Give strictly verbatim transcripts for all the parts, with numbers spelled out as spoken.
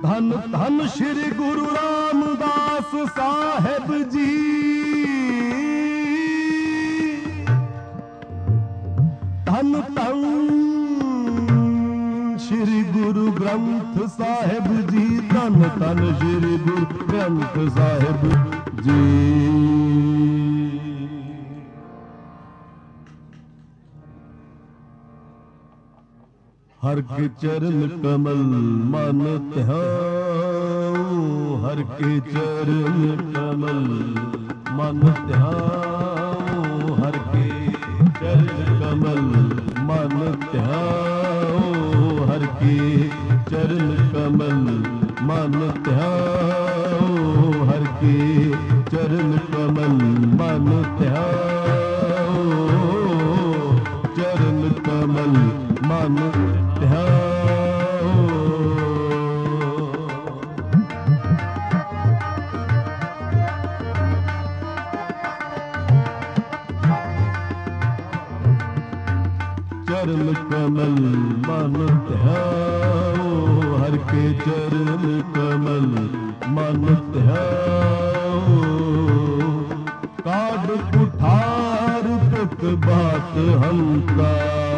ਧੰਨ ਧੰਨ ਸ਼੍ਰੀ ਗੁਰੂ ਰਾਮਦਾਸ ਸਾਹਿਬ ਜੀ। ਧੰਨ ਧੰਨ ਸ਼੍ਰੀ ਗੁਰੂ ਗ੍ਰੰਥ ਸਾਹਿਬ ਜੀ। ਧੰਨ ਧੰਨ ਸ਼੍ਰੀ ਗੁਰੂ ਗ੍ਰੰਥ ਸਾਹਿਬ ਜੀ। हर के चरण कमल मन ध्याओ, हर के चरण कमल मन ध्याओ, हर के चरण कमल मन ध्याओ, हर के चरण कमल मन ध्याओ, हर के चरण कमल मन ध्याओ, चरण कमल मन चरण कमल मन ध्याओ, हर के चरण कमल मन ध्याओ। काढ़ कुठार पित बात हमका,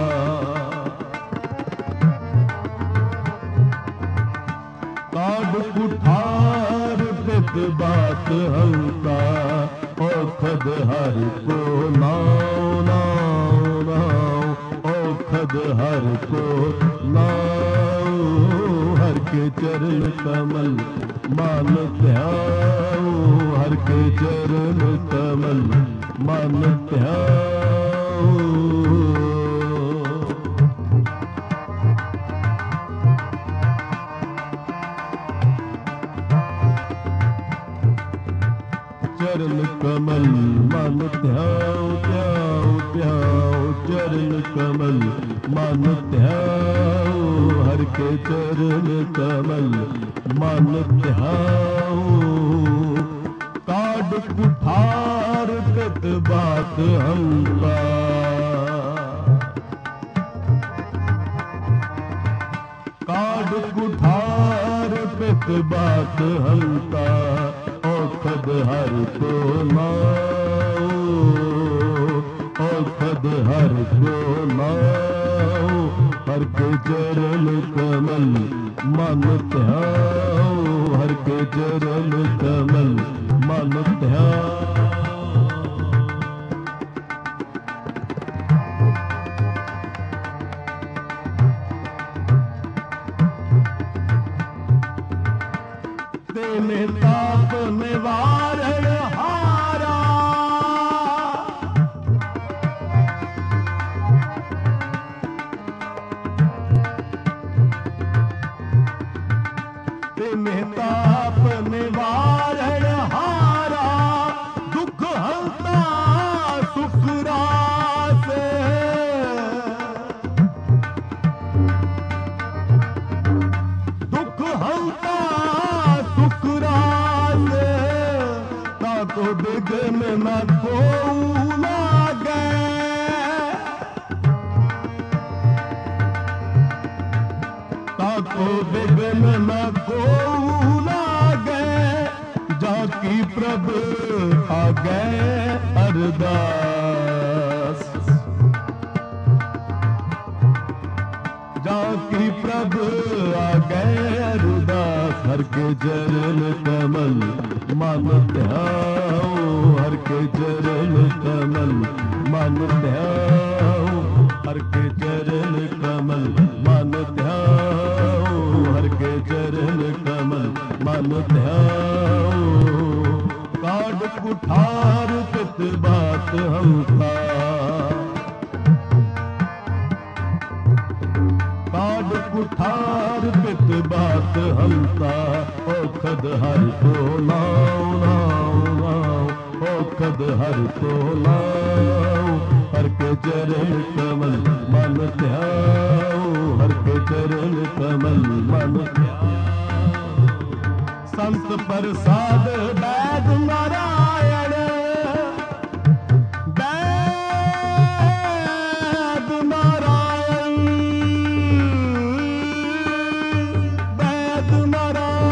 काढ़ कुठार पित बात हमका। औखद हर को नाव नाव नाव, औखद हर को नाव, हर के चरण कमल मन ध्याओ, हर के चरण कमल मन ध्याओ। चरण कमल मन ध्याओ ध्याओ ध्याओ, चरण कमल मन ध्याओ, हर के चरण कमल मन ध्याओ। काढ़ कुठार पित बात हमका, काढ़ कुठार पित बात हमका। औखद हर को नाव, औखद हर को नाव, हर के चरण कमल मन ध्याओ, हर के चरण कमल मन ध्याओ। तेने ताप निवारण हारा, तेने ताप निवारण हारा। दुख हंता सुख रासे, दुख हंता तो बिघन न को लागे, ताको बिघन न को लागे। जाकी प्रभ आगे अरदास, जाकी प्रभ आगे अरदास। हर के चरण कमल मन ध्याओ, हर के चरण कमल मन ध्याओ, हर के चरण कमल मन ध्याओ, हर के चरण कमल मन ध्याओ। काढ़ कुठार पित बात हमका, काढ़ कुठार पित बात हमका। औखद हर को नाव नाव नाव, औखद हर को नाव, हर के चरण कमल मन ध्याओ, हर के चरण कमल मन ध्याओ। संत प्रसाद बैद नारायण, बैद नारायण, बैद नारायण।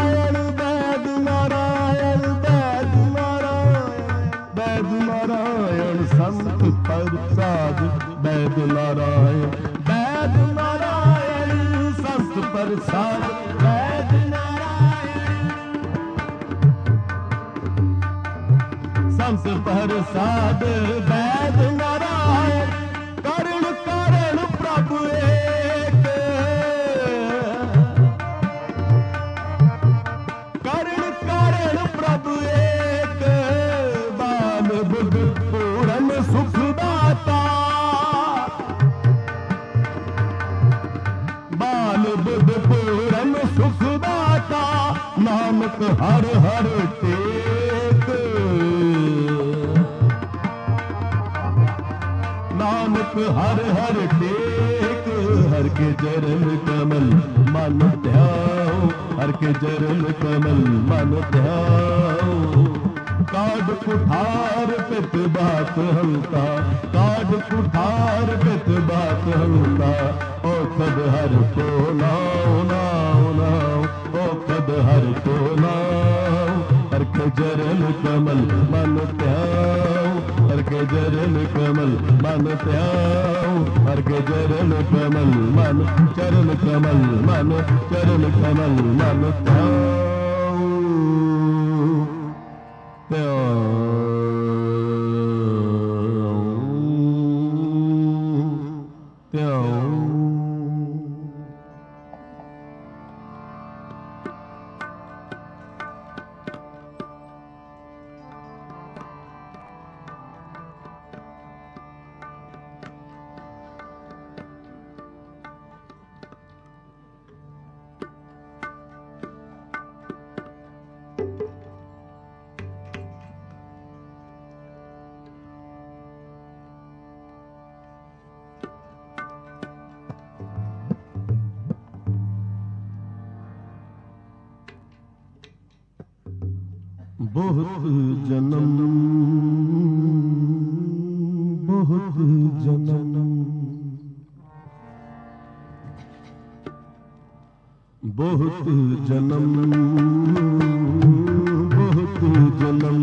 नारायण वैद नारायण संत प्रसाद वैद नारायण संत प्रसाद वैद नारायण करुण कारण प्रभु एक करुण कारण प्रभु एक बाल बुद्ध पूरन सुखदाता बाल बुद्ध पूरन सुखदाता नानक हर हर टेक नानक हर हर टेक हर के चरण कमल मन ध्याओ हर के चरण कमल मन ध्याओ काड कुठार पित बात हंता काड कुठार पित बात हंता ओ खद हर को नाओ नाओ नाओ ओ खद हर को नाओ हर के चरण कमल मन ध्याओ हर के चरण कमल मन ध्याओ हर के चरण कमल मन चरण कमल मन चरण कमल मन ध्याओ ध्याओ ध्याओ बहुत जन्म बहुत जन्म बहुत जन्म बहुत जन्म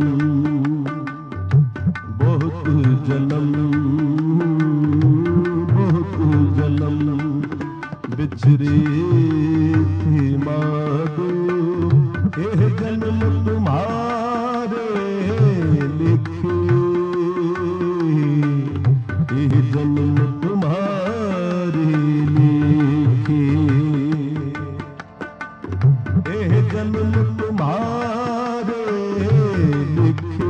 बहुत जन्म बहुत जन्म बिछड़ी थी माधो यह जन्म तुम्हारे लिखे यह जन्म तुम्हारे लिखे यह जन्म तुम्हारे लिखे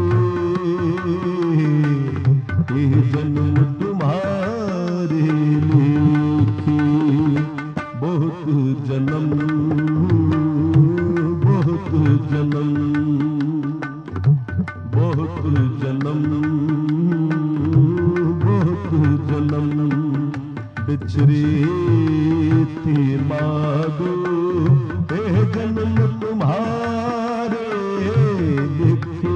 यह जन्म तुम्हारे लिखे बहुत जन्म बहुत जन्म बहुत जन्म बहुत जन्म बिछड़ी थी माधो यह जन्म तुम्हारे लिखे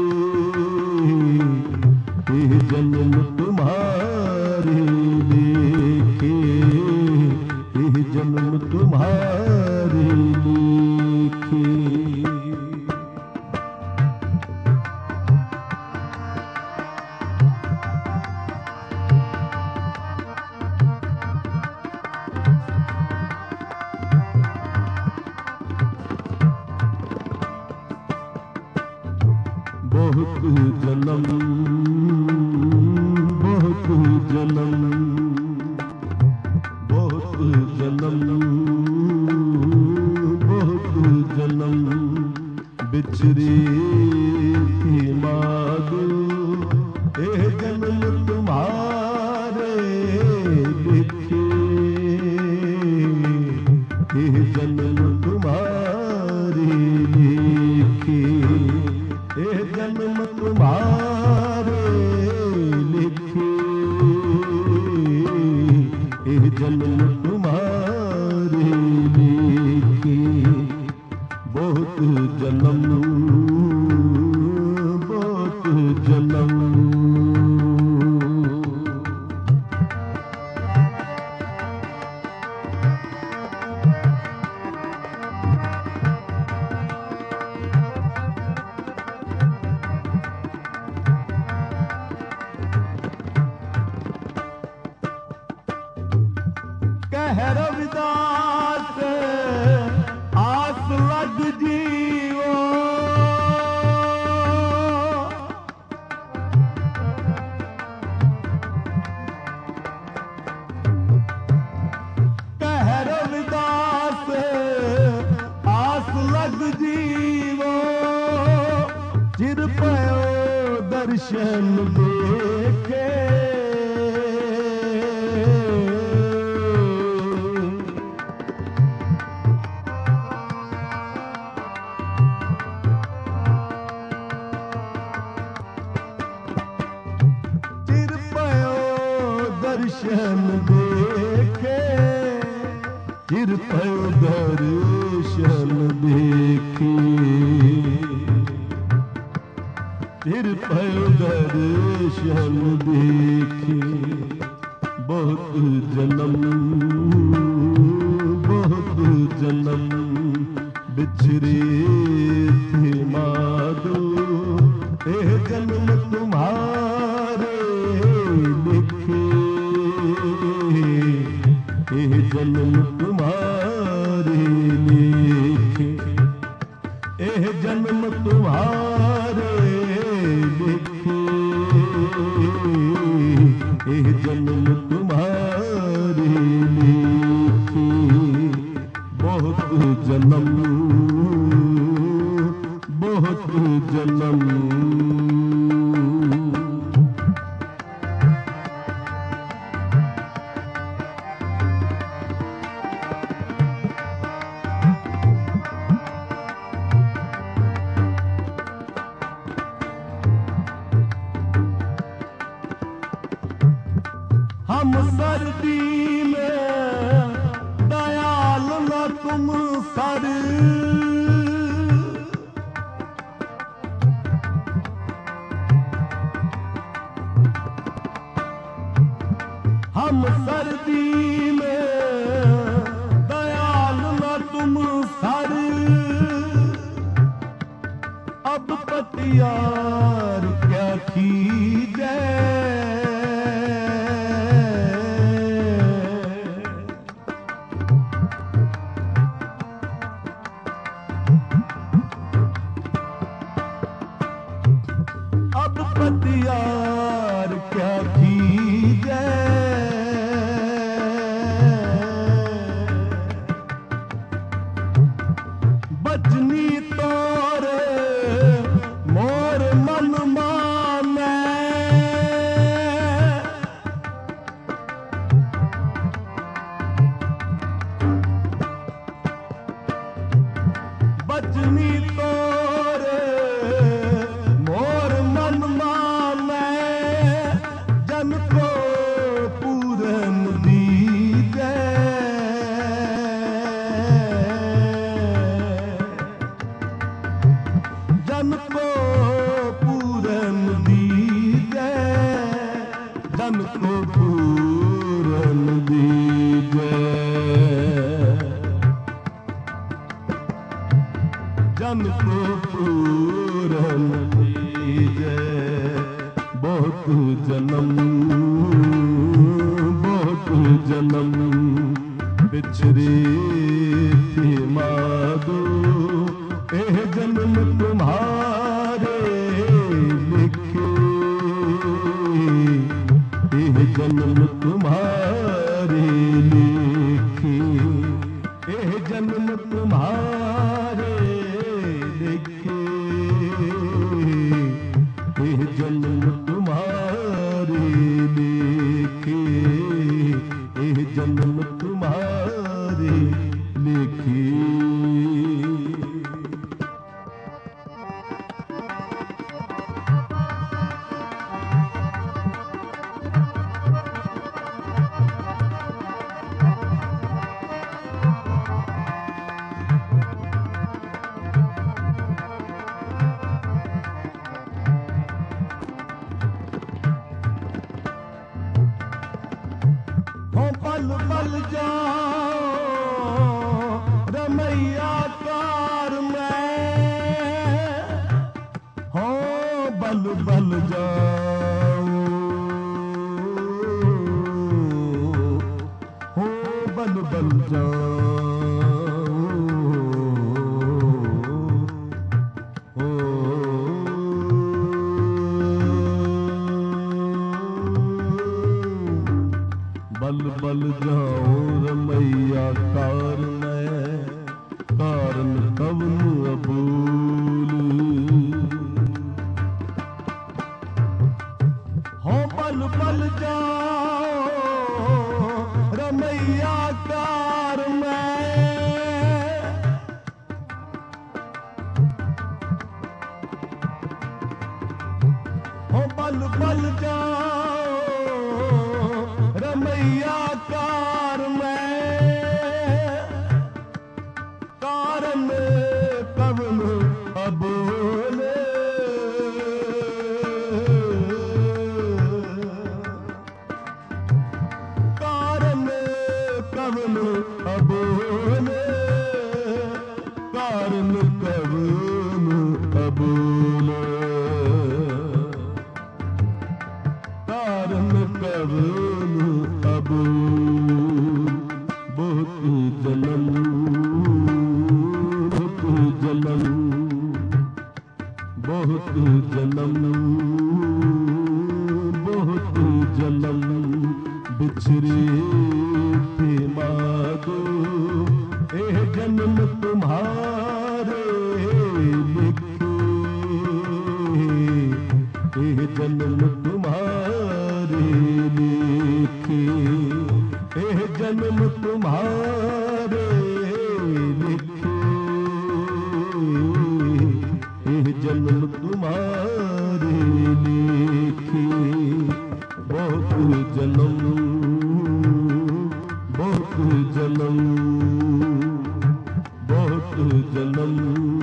यह जन्म तुम्हारे लिखे यह जन्म तुम्हारे लिखे बहुत जन्म बहुत जन्म बहुत जन्म बहुत जन्म बिछड़ी थी माधो यह जन्म तुम्हारे लिखे यह जन्म तुम्हारे लिखे यह जन्म तुम्हारे लिखे यह जन्म तुम्हारे लिखे बहुत जन्म बहुत जन्म कह रविदास आस लग जीवो, कह रविदास आस लग जीवो, चिर पयो दर्शन देखे, दर्शन देखे, चिर पयो दर्शन देखे, चिर पयो दर्शन देखे। बहुत जन्म बहुत जन्म बिछड़े थे माधो, ए जन्म तुम्हारे लिखे, ए जन्म तुम्हारे लिखे, ए जन्म तुम्हारे लिखे, ए जन्म तुम्हारे लिखे। बहुत जन्म बहुत जन्म हम सर्दी में दयाल न तुम सर, हम सर्दी में दयाल न तुम सर, अब पतियार क्या कीजे, अब पतियार क्या कीजे, बचनी तोरे मोर मन माने, बचनी तोरे मोर मन माने, जन को पूरन दीजे, जन को पूरन दीजे, जन को पूरन दीजे, जन को पूरन दीजे। बहुत जन्म बहुत जन्म बिछड़े थे माधो, एह जन्म तुम्हारे लिखे, एह जन्म तुम्हारे लिखे, एह जन्म तुम्हारे लिखे, एह जन्म तुम्हारे लिखे, एह जन्म तुम्हारे लिखे। बल बल जाओ रमैया कार में, हो बल बल जाओ, हो बल बल जाऊं हो बल बल जाऊं रमैया कार मैं कारण कवन अबूल हो बल बल जाओ रमैया कार मैं हो बल बल जाओ रमैया कार मैं कारण कवन अबोले कारण कवन अबोले कारण कवन अबोले कारण कवन अबोल बहुत जन्म बहुत जन्म बहुत जन्म बहुत जन्म बिछड़े थे मागो ए जन्म तुम्हारे लिखे ए जन्म तुम्हारे लिखे ए जन्म तुम्हारे लिखे ए जन्म तुम्हारे लिखे बहुत जन्म बहुत जन्म बहुत जन्म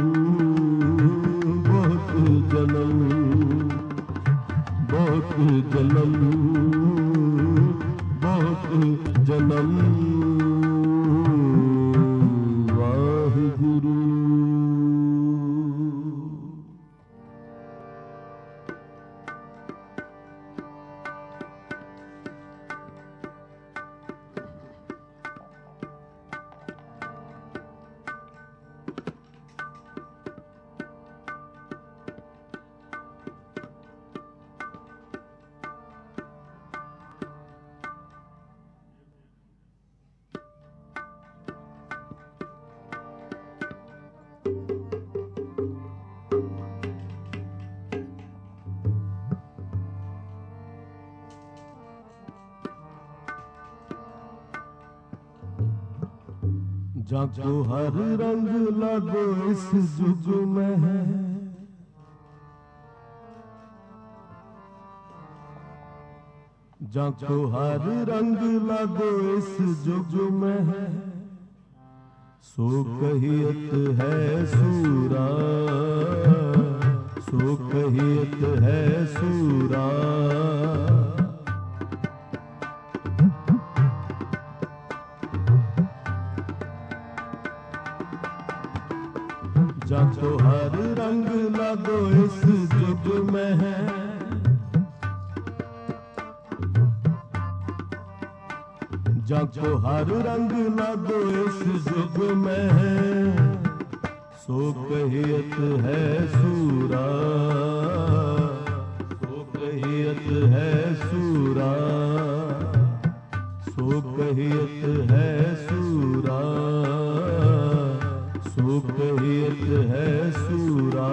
बहुत जन्म बहुत जन्म बहुत जन्म वाहिगुरु जाको हर रंग लगो इस जुग में है जाको हर रंग लगो इस जुग में है सो कहियत है सूरा सो कहियत है सूरा जाको हर रंग लगो इस जुग में है जाको हर रंग लगो इस जुग में है सो कहियत है सूरा सो कहियत है सूरा सो कहियत है सूरा सो कहियत है सूरा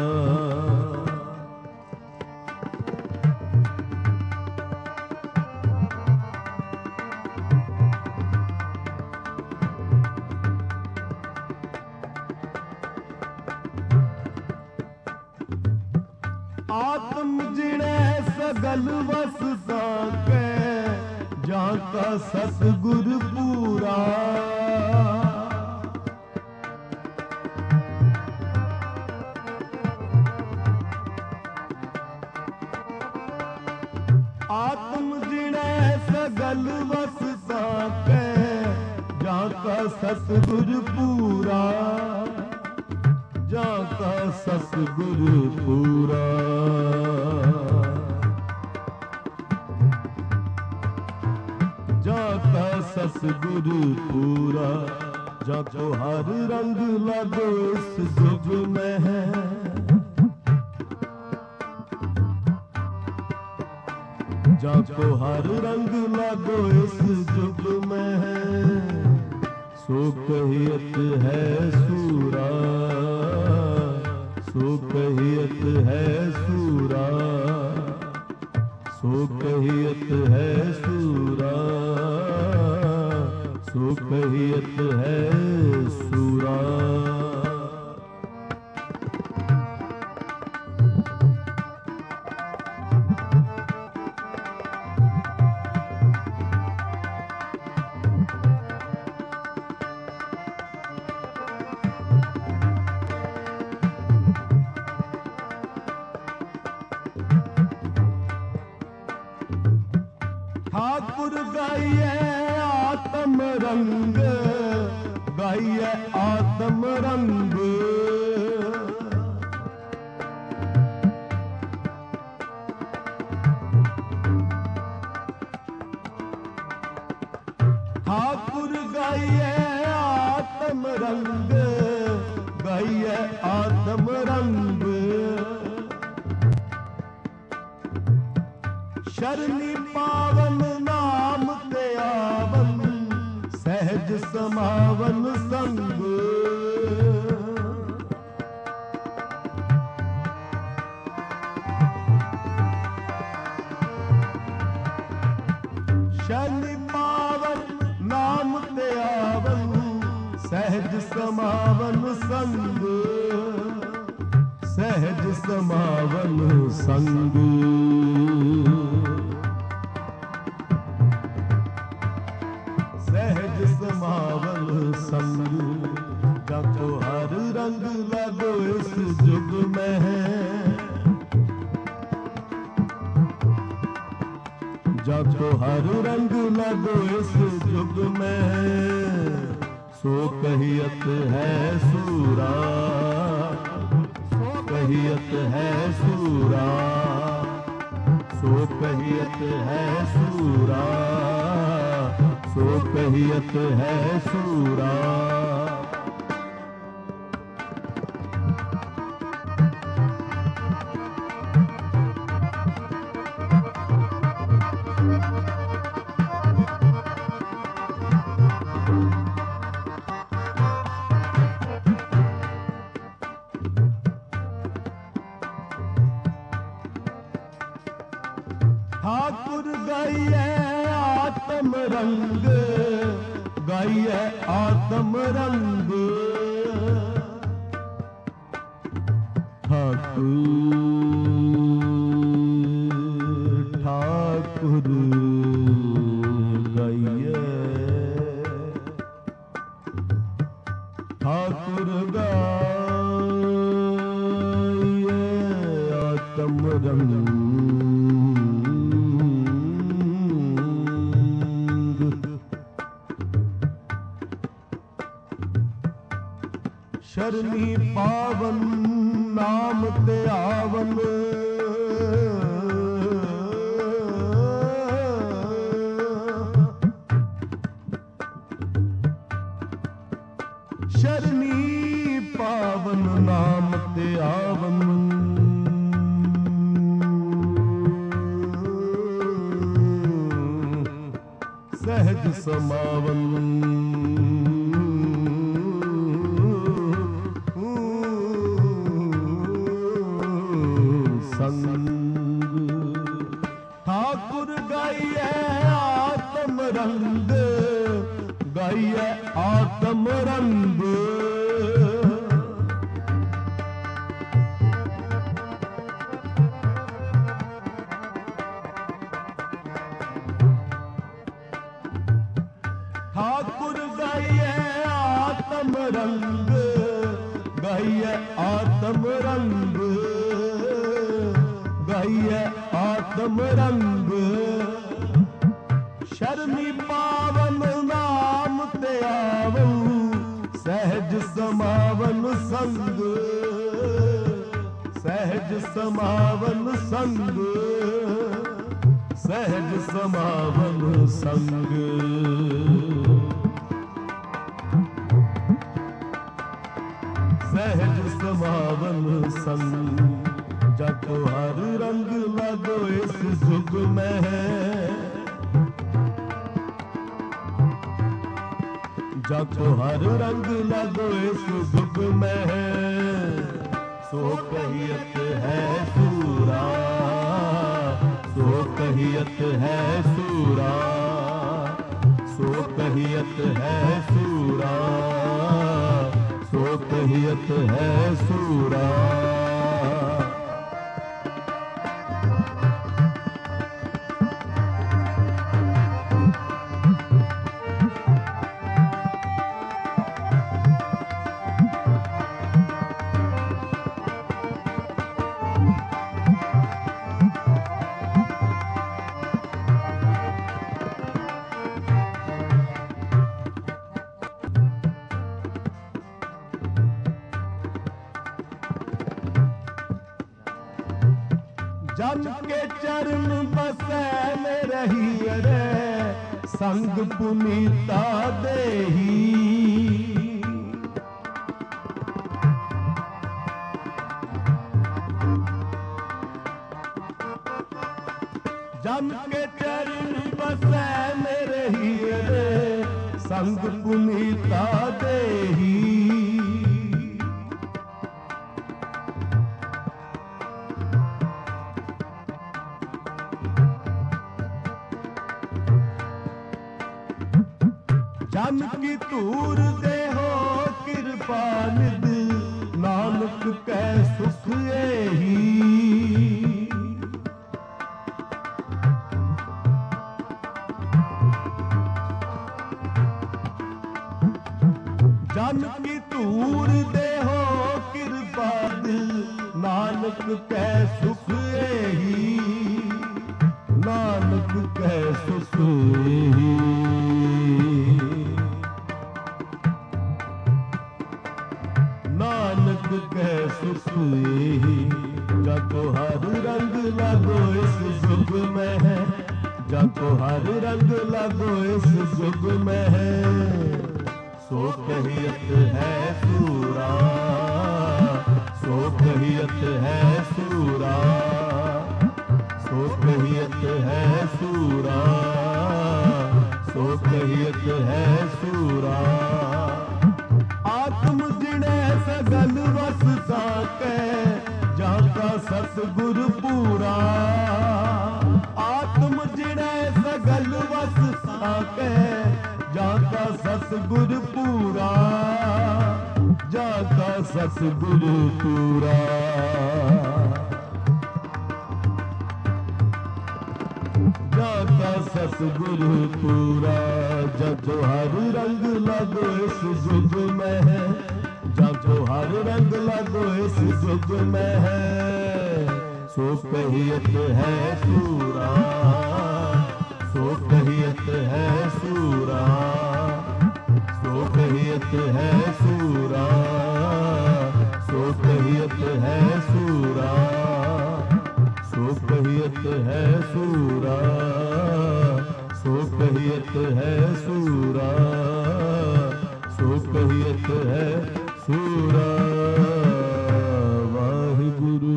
आत्म जिणे सगल वसता के जाका सतगुर पूरा आत्म जिणे सगल वसता के जाका सतगुर पूरा जाका सतगुर पूरा जाका सतगुरु पूरा, जाको हर रंग लागो इस जुग में है। जाको हर रंग लागो इस जुग में है, सो कहियत है सूरा, सो कहियत है सूरा, सो कहियत है सूरा, सो कहियत है सूरा। ठाकुर गाइए आत्म रंग, गाइए आत्म रंग, ठाकुर गाइए आत्म रंग, गाइए आत्म रंग। शरणी पावन नाम ते आवन, सहज समावन संग। शरणी पावन नाम ते आवन, सहज समावन संग, सहज समावन संग। सहज समावन संग, जाको हर रंग लागो इस जुग में है। जाको हर रंग लागो इस जुग में है, सो कहियत है सूरा, सो कहियत है सूरा, सो कहियत है सूरा, सो कहियत है सूरा। ठाकुर गाइए आत्म रंग, गाइए आत्म रंग। ठाकुर ठाकुर गाइए, ठाकुर गाइए आत्म रंग। शरणी पावन नाम ते आवन, शरणी पावन नाम ते आवन। सहज समावन ठाकुर गाइए आत्म रंग, गाइए आत्म रंग। ठाकुर गाइए आत्म रंग, गाइए आत्म रंग, गाइए आत्म रंग। शरणी पावन नाम ते आवं, सहज समावन संग, सहज समावन संग, सहज समावन संग। सहज समावन संग जाको हर रंग लागो इस जुग में। जाको हर रंग लागो इस जुग में। सो कहियत है सूरा, सो कहियत है सूरा, सो कहियत है सूरा, सो कहियत है सूरा। जन के चरण बसै में रही रे संग पुनीता देही। जन के चरण बसै में रही रे संग पुनीता देही। जन की तूर देहो कृपा निध नानक कै सुख एही। जन की तूर देहो कृपा निध नानक कै सुख एही। नानक कै सुख एही। नानक कै सुख एही। जाको हर रंग लागो इस जुग में है। जाको हर रंग लागो इस जुग में है। सो कहियत है सूरा, सो कहियत है सूरा, सो कहियत है सूरा, सो कहियत है सूरा। आत्म जिणे सगल वस साकै जाका सतगुर पूरा। आत्म जिणे सगल वस साकै जाका सतगुर पूरा। जाका सतगुर पूरा। जाका सतगुर पूरा। जजो हर रंग लागो इस जुग में है। जाको हर रंग लागो इस जुग में है। सो कहियत है सूरा, सो कहियत है सूरा, सो कहियत है सूरा, सो कहियत है सूरा, सो कहियत है सूरा, सो कहियत है सूरा, सो कहियत है सूरा। वाहिगुरु।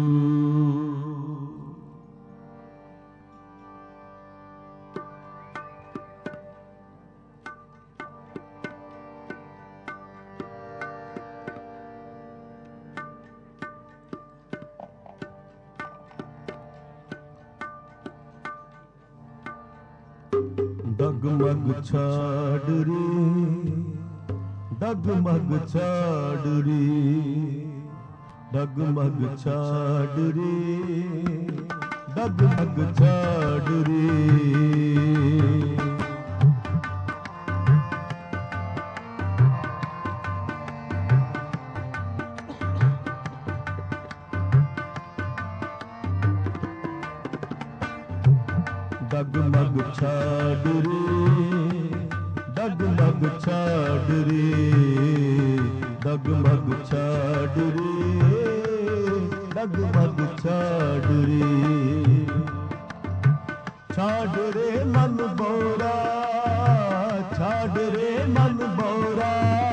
डगमग छाड़ रे, डगमग छाड़ रे, डगमग छाड़ रे, डगमग छाड़ रे। डगमग छाड़ रे, डगमग छाड़ रे, डगमग छाड़ रे, डगमग छाड़ रे। छाड़ रे मन बोरा, छाड़ रे मन बोरा।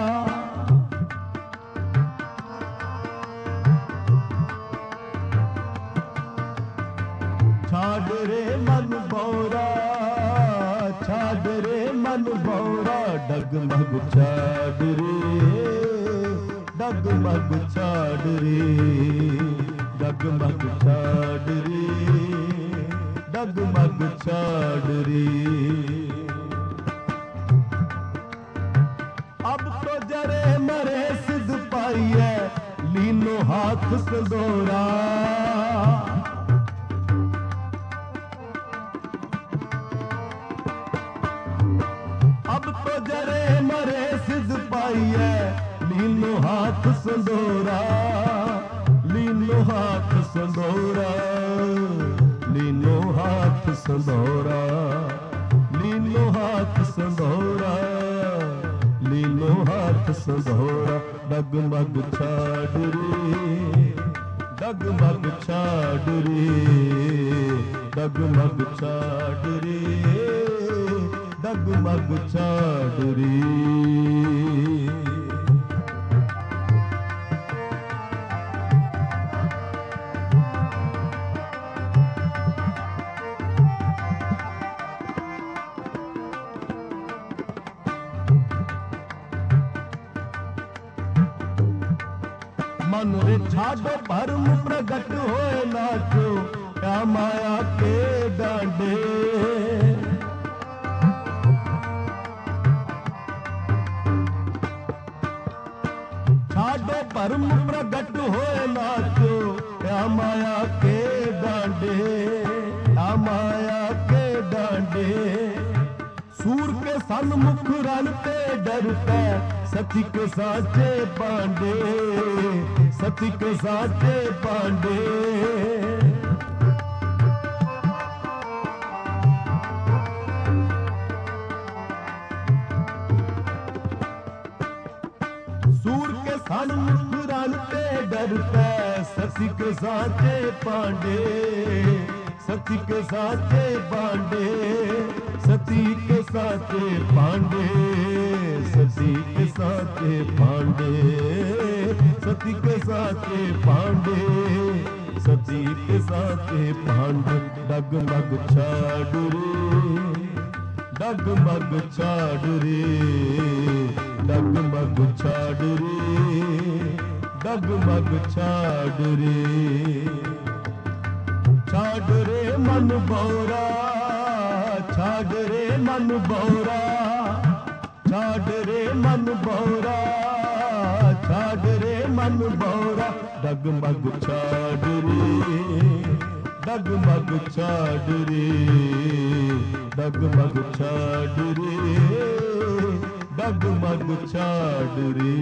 छाड़ रे मन बोरा, छाड़ रे मन बोरा। डगमग छाड़ रे, डगमग छाड़ रे, डगमग छाड़ रे, डगमग छाड़ रे। अब तो जरे मरे सिद्ध पाइए, लीनो हाथ संदोरा। अब तो जरे मरे सिद्ध पाइए, लीनो हाथ संदोरा, लीनो हाथ संदोरा, लीनो हाथ संदोरा, लीनो हाथ संदोरा, लीनो हाथ संदोरा। डगमग छाड़ रे, डगमग छाड़ रे, डगमग छाड़ रे, डगमग छाड़ रे। मन रे छाड़ो भरम प्रगट होए नाचो, क्या माया के डांडे। छाड़ो भरम प्रगट होए नाचो, क्या माया के डांडे, क्या माया के डांडे। सूर के सन्मुख रनते डरते, सती के साचे पांडे, सती के साचे पांडे। सूर के सन्मुख रनते डरते, सती के साचे पांडे, सती के साचे पांडे, सती के साचे पांडे, सती के साचे पांडे, सती के साचे पांडे, सती के साचे पांडे। डगमग छाड़ रे, डगमग छाड़ रे, डगमग छाड़ रे, डगमग छाड़ रे। छाड़ रे मन बोरा, छाड़ रे मन बोरा, छाड़ रे मन बोरा, छाड़ रे मन बोरा। डगमग छाड़ रे, डगमग छाड़ रे, डगमग छाड़ रे, डगमग छाड़ रे।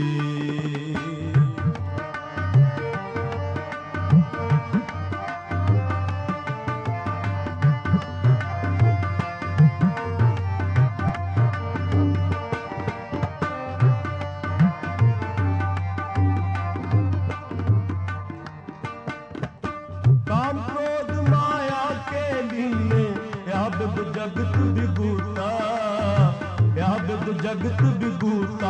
काम क्रोध माया के लीले, यादव जगत विभूता, यादव जगत विभूता।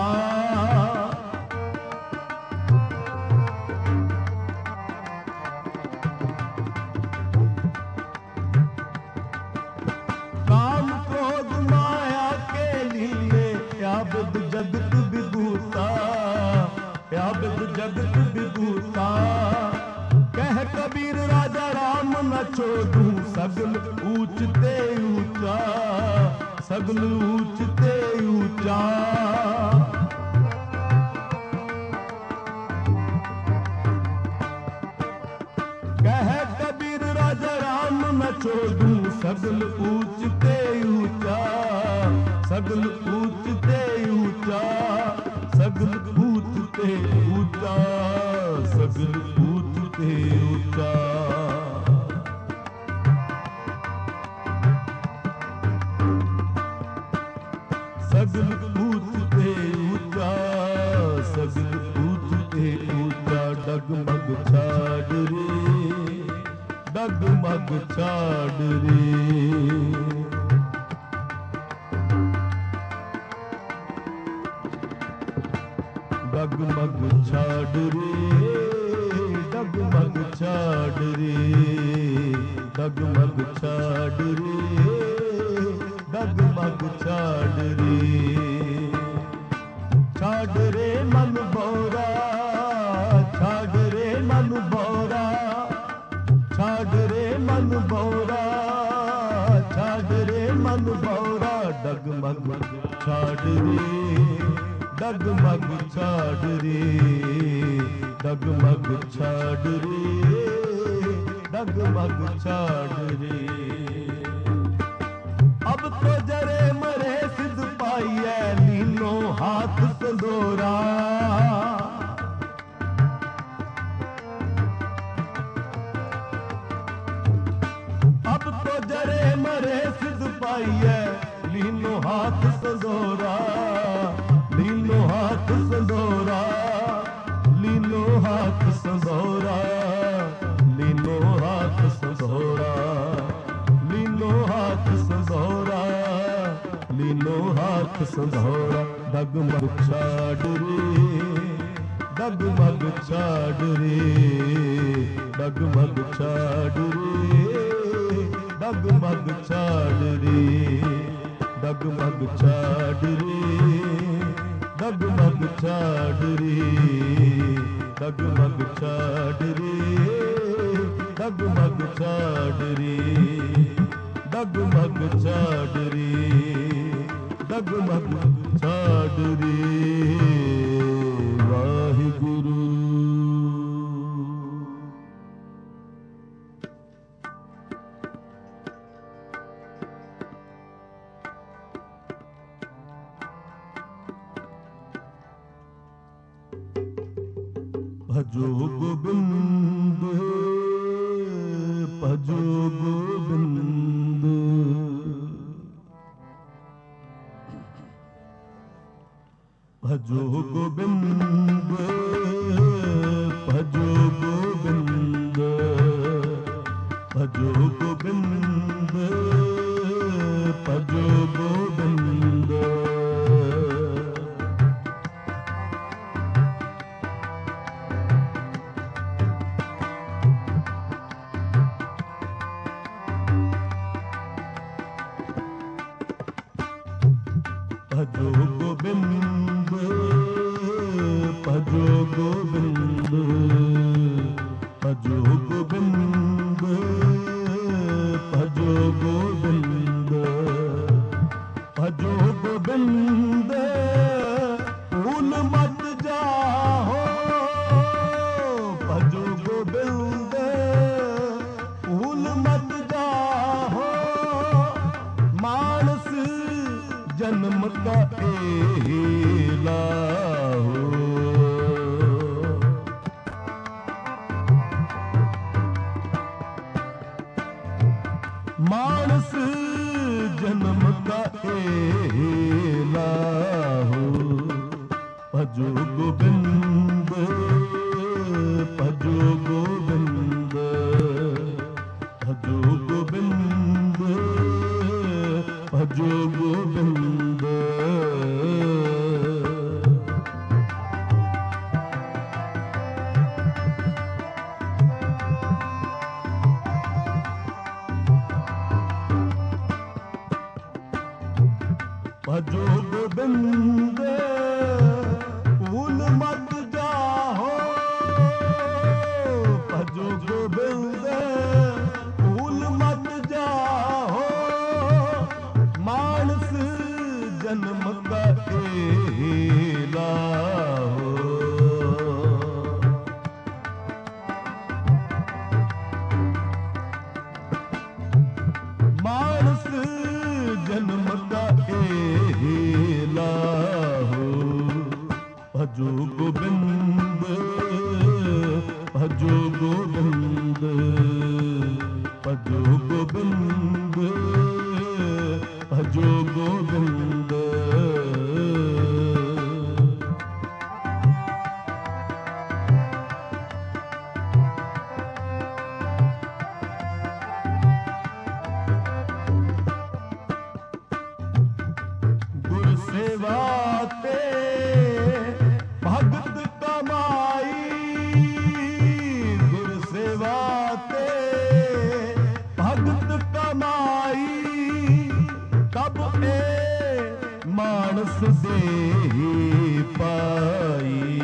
काम क्रोध माया के लीले, यादव जगत विभूता, यादव जगत विभूता। कह कबीर राजा राम न छोड़ू, सगल ऊंचते ऊंचा, सगल ऊंचते ऊंचा। कह कबीर राजा राम न छोड़ू, सगल ऊंचते ऊंचा, सगल ऊंचते ऊंचा, सगल ऊंचते ऊंचा, सगल ऊंचते ऊंचा। सगल ऊंचते ऊंचा, सगल ऊंचते ऊंचा। डगमग छाड़ रे, डगमग छाड़ रे। डगमग छाड़ रे, डगमग छाड़ रे, डगमग छाड़ रे, डगमग छाड़ रे। छाड़ रे मन बोरा, छाड़ रे मन बोरा, छाड़ रे मन बोरा, छाड़ रे मन बोरा। डगमग छाड़ रे, डगमग छाड़ रे, डगमग छाड़ रे, डगमग छाड़ रे। अब तो जरे मरे सिद्ध पाइए लीनो हाथ संदोरा। अब तो जरे मरे सिद्ध पाइए लीनो हाथ संदोरा, लीनो हाथ संदोरा, लीनो हाथ संदोरा, लीनो हाथ संदोरा, लीनो हाथ संदोरा, लीनो हाथ संदोरा। डगमग छाड़ रे, डगमग छाड़ रे, डगमग छाड़ रे, डगमग छाड़ रे, डगमग छाड़ रे, डगमग छाड़ रे, डगमग छाड़ रे, डगमग छाड़ रे, डगमग छाड़ रे, डगमग छाड़ रे। वाहिगुरु। भजो गोविंद, भजो गोविंद, भजो गोविंद, भजो गोविंद, भजो गोविंद, भजो गोविंद। भजो गोविंद, भजो गोविंद, भजो गोविंद, भजो गोविंद, भजो गोविंद। भूल मत जाओ, भजो गोविंद, भूल मत जाओ। मानस जन्म का एला हो, मानस जन्म का एला हो। भजो गोविंद, भजो गोविंद, भजो गोविंद, भजो गोविंद। भजो गोविंद, भूल मत जाओ। भजो गोविंद, भूल मत जाओ। मानस जन्म का एला हो, मानस जन्म का एला हो। भजो गोविंद, भजो गोविंद, भजो गोविंद, भजो गोविंद। गुर सेवा ते भगत ही पाई।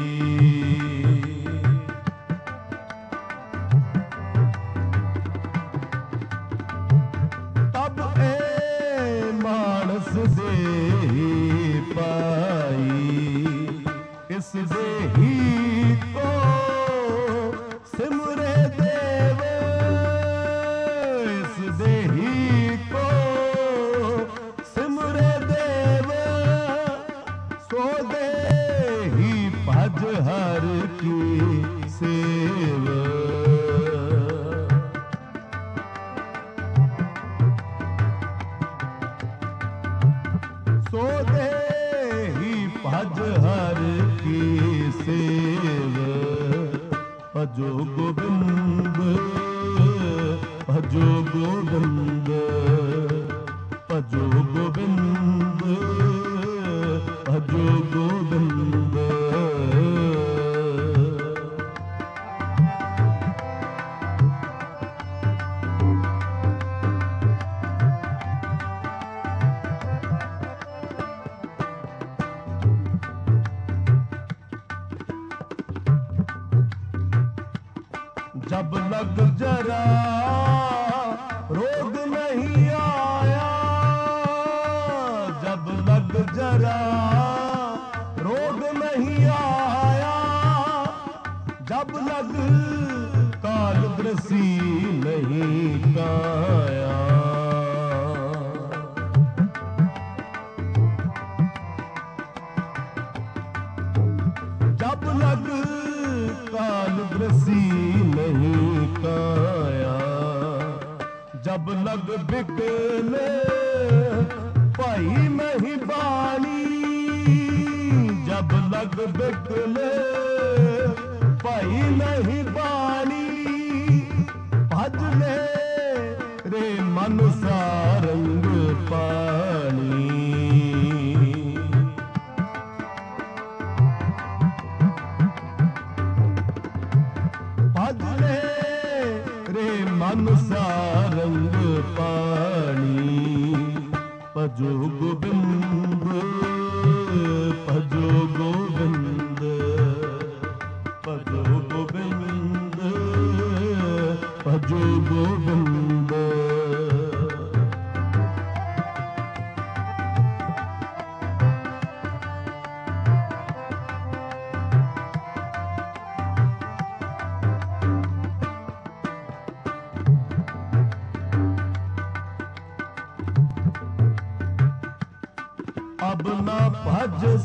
तब ए मानस दे ही पाई। इस देही को सिमरे देव, इस देही को सिमरे देव, सो देही भज हर की सेव। सो देही भज हर की सेव। भजो गोविंद भजो गोविंद भजो गोविंद भजो गोविंद। जब लग जरा रोग नहीं आया, जब लग जरा रोग नहीं आया, जब लग काल ग्रसी नहीं काया। जब लग काल ग्रसी नहीं काया, जब लग बिकले भाई नहीं बानी, जब लग बिकले भाई नहीं बानी। भज ले रे मन सारंग पानी। भज ले रे मन सारंग पानी। भजो गोविंद भजो गोविंद भजो गोविंद भजो गोविंद। अब ना भजस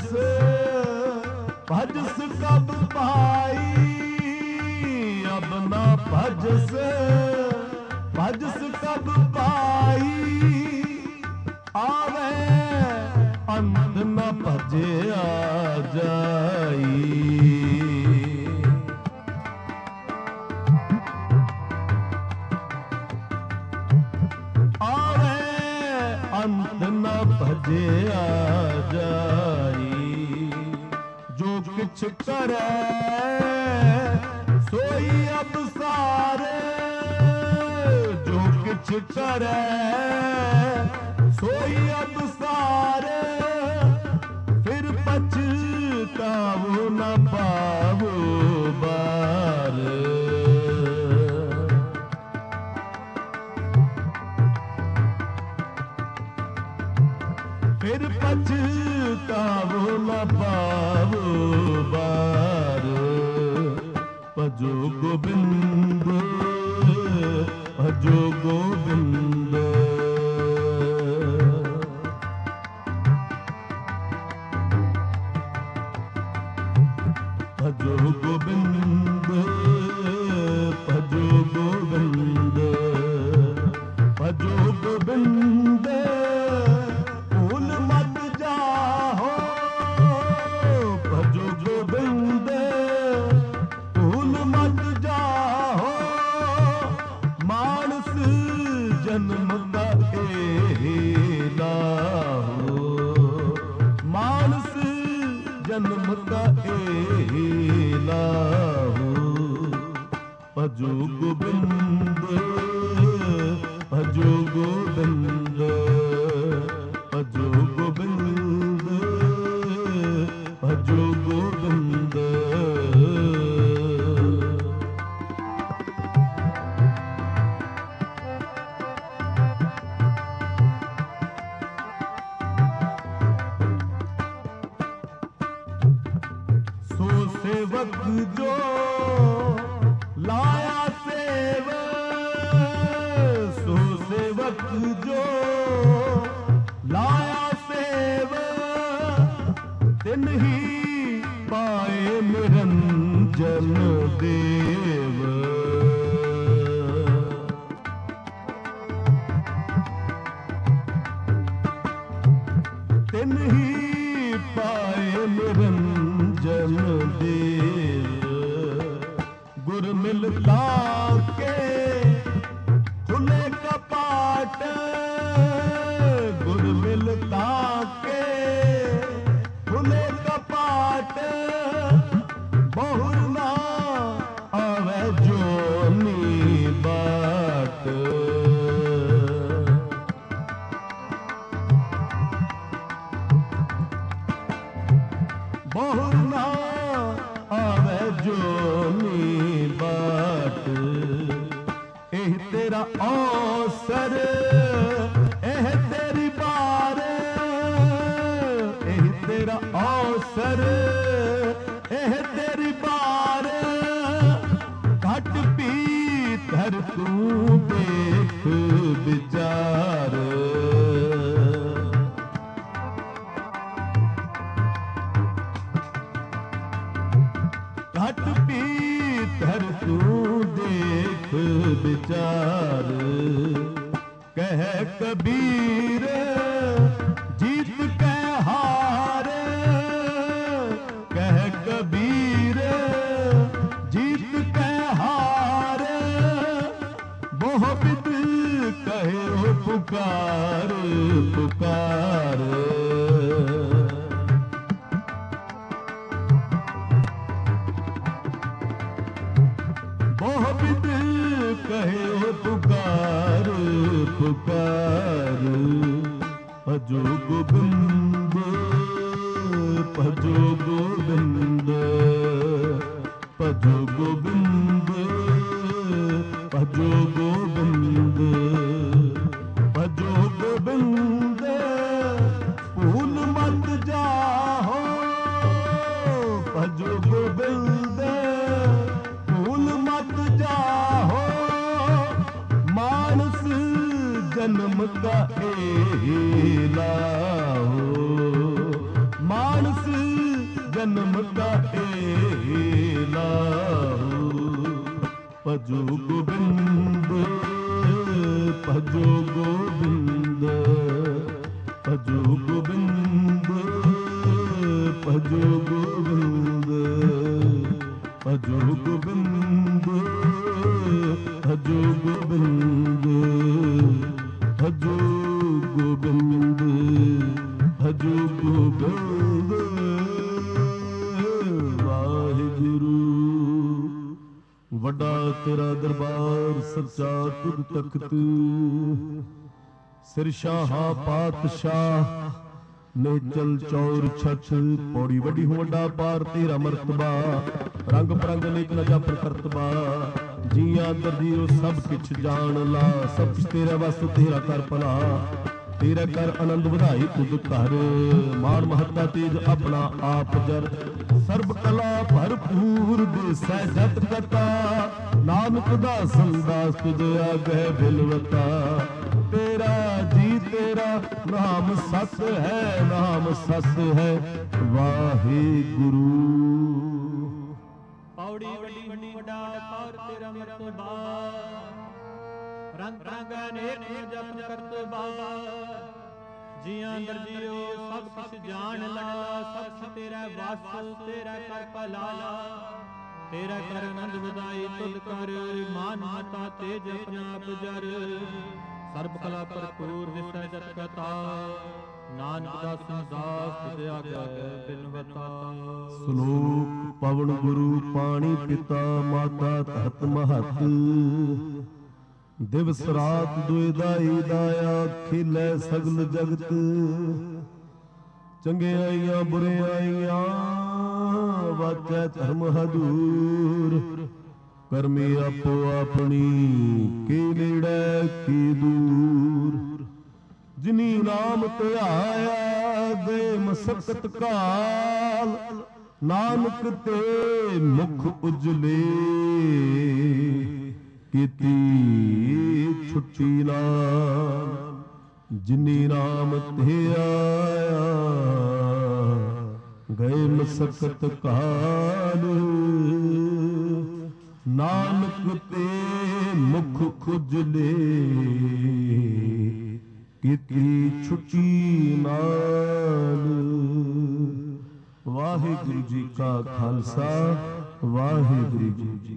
भजस कब पाई, अब ना भजस भजस कब पाई। आवे अंत न भजे आ जाई। आवे अंत न भजे आ जाई। जो किछ करे सोई अब सारे, जो किछ करे सोई अब सारे। फिर पछतावो न पावो बार। फिर पछतावो न पावो बार। भजो गोविंद भजो गोविंद भजो गोविंद भजो गोविंद भजो गोविंद। भूल मत जाओ भजो गोविंद, भूल मत जाओ। मानस जन्म का एला हो, मानस जन्म का एला हो। भजो गोविंद भजो गोविंद भजो गोविंद सेवक जो लाया सेव, सो सेवक जो लाया सेव, तिन ही पाए निरंजन देव। तिन ही पाए निरंजन देव। गुर मिलता के खुले कपाट, गुर मिलता के खुले कपाट, बहुर ना आवे जोनी बाट। बहुर ना आवे जोनी बाट। एह तेरा अवसर, एह तेरी बार, एह तेरा अवसर, एह तेरी बार। घट पीतर तू देख विचार। घट पीतर तू देख विचार। कह कबीर जीत के हार, कह कबीर जीत के हार। मोह बिद कहे पुकार पुकार। मोह बिद कहे पुकार पुकार। भजो गोविंद भजो गोविंद, भजो गोविंद भजो गोविंद, भजो गोविंद। भूल मत जाओ भजो गोविंद, भूल मत जाओ। मानस जन्म का ए लाओ, मानस जन्म का ए लाओ। भजो गोविंद भजो गोविंद, भजो गोविंद भजो गोविंद, भजो गोविंद भजो गोविंद, भजो गोविंद भजो गोविंद। वाहिगुरु वड्डा तेरा दरबार सच्चा तुध तख्त। सिर शाहा पातशाह नेचल चौर छछ। पौड़ी वड्डी हो वड्डा पार तेरा मरतबा। रंग परंग नेक नजा प्रकर्तबा। जिया दर्दियो सब किछ जान ला। सब किछ तेरा बस तेरा कर भला। तेरा कर आनंद ਵਧਾਈ तुझ कर। मान महत्ता तेज अपना आप जर। सर्ब कला भरपूर दिसै जत कता। नानक दा संदास तुझ आगे बिलवता। तेरा जी तेरा नाम सस है, नाम सस है वाहिगुरु। पौड़ी वड्डी वड्डी वड्डा पार तेरा मरतबा। रंग रंग अनेक जपन करतबा। जियां अंदर जियो सब किछ जान लड़ा। सब किछ तेरा वास तेरा कर भला। तेरा कर आनंद ਵਧਾਈ ਤੁਧ ਕਰ। मान माता तेज अपना आप जर। सर्ब कला भरपूर दिसै जत कथा। नानक दा संदास तुझ आगे बिनवता। श्लोक पवन गुरु पानी पिता माता धरत महत। दिवस रात दुਇਦਾਈ दाया खिलै सगल जगत। चंगियाइयां बुरियाइयां वाचै धर्म हदूर। करमी आपो अपनी की नेड़े की दूर। जिनी नाम ते आया गए मसकत काल। ਨਾਨਕ ਤੇ ਮੁਖ ਉਜਲੇ ਕੀਤੀ ਛੁੱਟੀ ਨਾਮ ਜਿਨੀ ਨਾਮ ਤੇ ਆਇਆ ਗਏ ਮਸਕਤ ਕਾਲ ਨਾਨਕ ਤੇ ਮੁਖ ਉਜਲੇ ਕੀਤੀ ਛੁੱਟੀ ਨਾਲ। ਵਾਹਿਗੁਰੂ ਜੀ ਕਾ ਖਾਲਸਾ ਵਾਹਿਗੁਰੂ ਜੀ ਕੀ